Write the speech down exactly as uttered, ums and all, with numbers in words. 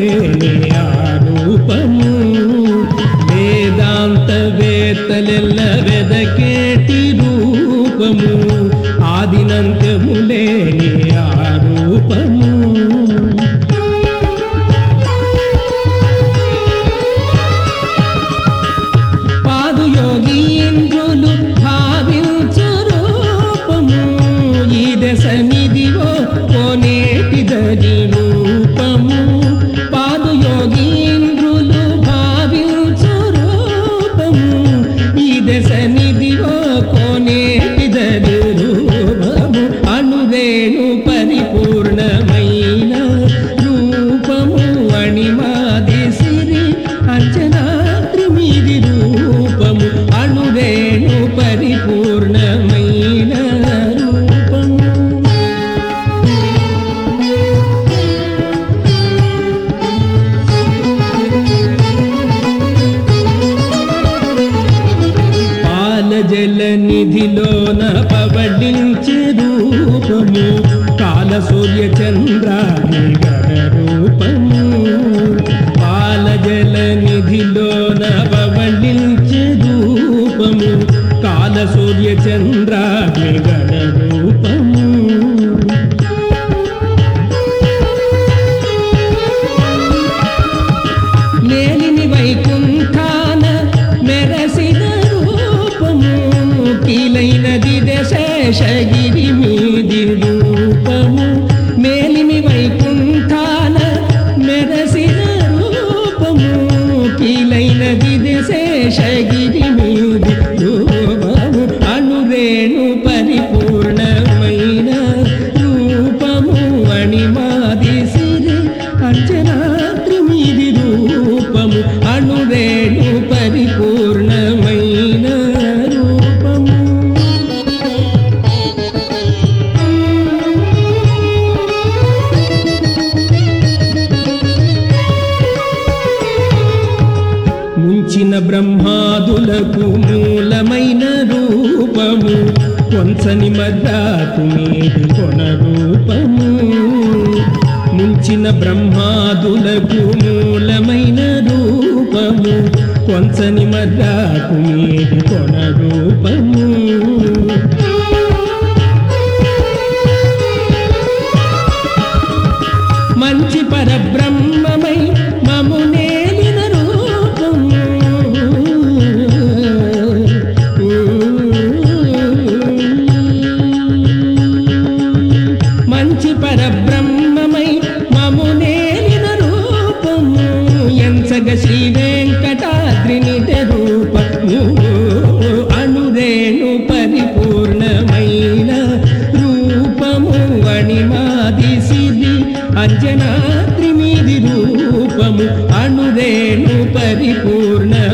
లేని ఆ రూపము వేదాంత వేత్తలెల్ల వెదకేటి రూపము ఆదినంత్యము లేని ఆ రూపము పాదుయోగీంద్రులు భావించు రూపము ఈ దశనిదివో కోనేటిదది రూపము పాదుయోగీంద్రులు భావించు రూపము ఈ దశనిదివో కోనేటిదది రూపము అణురేణు పరిపూర్ణమైన రూపము అణిమాది సిరి అంజనాద్రి మీది రూపము అణురేణు పరిపూర్ణమైన రూపము పాలజల నిధిలోన పవళించే రూపము కాల సూర్య చంద్రాది గణ రూపము పాలజల నిధిలోన పవళించే రూపము కాల సూర్య చంద్రాది గణ రూపము నేలిని వైకుంఠాన మెరసిన రూపము కీలైనది దశేషగిరి మీది రూపము మేలిమి వైకుంఠాన మెరసిన రూపము కీలైనది దశేషగిరి మీది రూపము అణురేణు పరిపూర్ణమైన రూపము అణిమాది సిరి అంజనాద్రి మీది రూపము అణురేణు పరిపూర్ణమైన రూపము ముంచిన బ్రహ్మాదులకు మూలమైన రూపము కొంచని మద్రాకు మీది కొన రూపము ముంచిన బ్రహ్మాదులకు మూలమైన రూపము కొంచని మద్రాకు మీది కొన రూపము మంచి పరబ్రహ్మమై మము నేలిన రూపము మంచి పరబ్రహ్మమై మము నేలిన రూపము ఎంచగ శ్రీ వెంకటాద్రినిద రూపము అణురేణు పరిపూర్ణమైన రూపము అణిమాది సిరి అంజనాద్రి మీది రూపము అణురేణు పరిపూర్ణ